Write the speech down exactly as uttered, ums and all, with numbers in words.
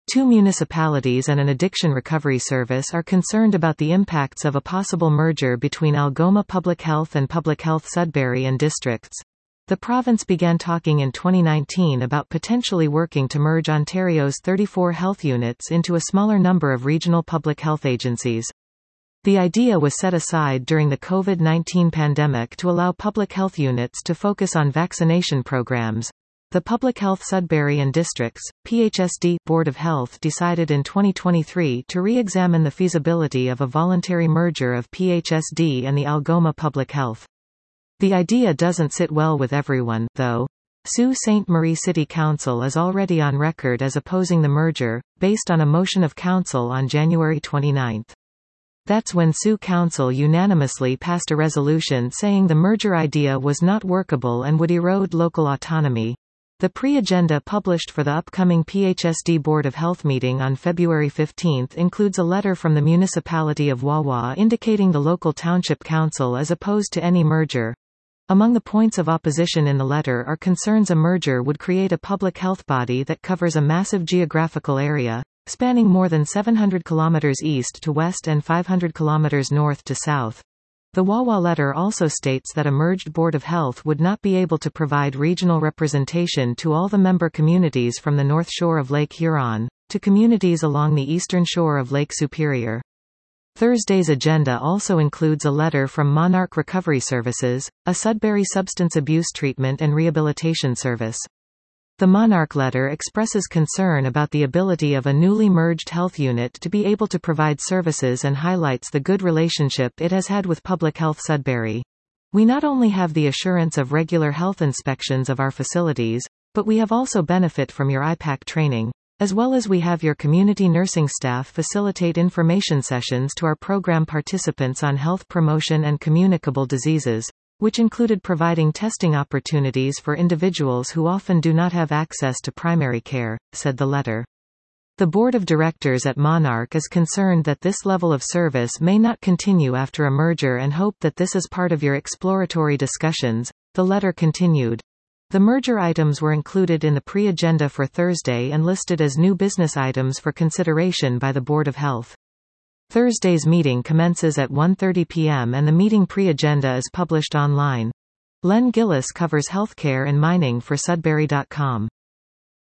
Two municipalities and an addiction recovery service are concerned about the impacts of a possible merger between Algoma Public Health and Public Health Sudbury and districts. The province began talking in twenty nineteen about potentially working to merge Ontario's thirty-four health units into a smaller number of regional public health agencies. The idea was set aside during the COVID nineteen pandemic to allow public health units to focus on vaccination programs. The Public Health Sudbury and Districts, P H S D, Board of Health decided in twenty twenty-three to re-examine the feasibility of a voluntary merger of P H S D and the Algoma Public Health. The idea doesn't sit well with everyone, though. Sault Ste. Marie City Council is already on record as opposing the merger, based on a motion of council on January twenty-ninth. That's when Sault Council unanimously passed a resolution saying the merger idea was not workable and would erode local autonomy. The pre-agenda published for the upcoming P H S D Board of Health meeting on February fifteenth includes a letter from the municipality of Wawa indicating the local township council is opposed to any merger. Among the points of opposition in the letter are concerns a merger would create a public health body that covers a massive geographical area, spanning more than seven hundred kilometers east to west and five hundred kilometers north to south. The Wawa letter also states that a merged Board of Health would not be able to provide regional representation to all the member communities from the north shore of Lake Huron, to communities along the eastern shore of Lake Superior. Thursday's agenda also includes a letter from Monarch Recovery Services, a Sudbury substance abuse treatment and rehabilitation service. The Monarch letter expresses concern about the ability of a newly merged health unit to be able to provide services and highlights the good relationship it has had with Public Health Sudbury. We not only have the assurance of regular health inspections of our facilities, but we have also benefit from your I PAC training, as well as we have your community nursing staff facilitate information sessions to our program participants on health promotion and communicable diseases, which included providing testing opportunities for individuals who often do not have access to primary care, said the letter. The board of directors at Monarch is concerned that this level of service may not continue after a merger and hope that this is part of your exploratory discussions, the letter continued. The merger items were included in the pre-agenda for Thursday and listed as new business items for consideration by the Board of Health. Thursday's meeting commences at one thirty p m and the meeting pre-agenda is published online. Len Gillis covers healthcare and mining for Sudbury dot com.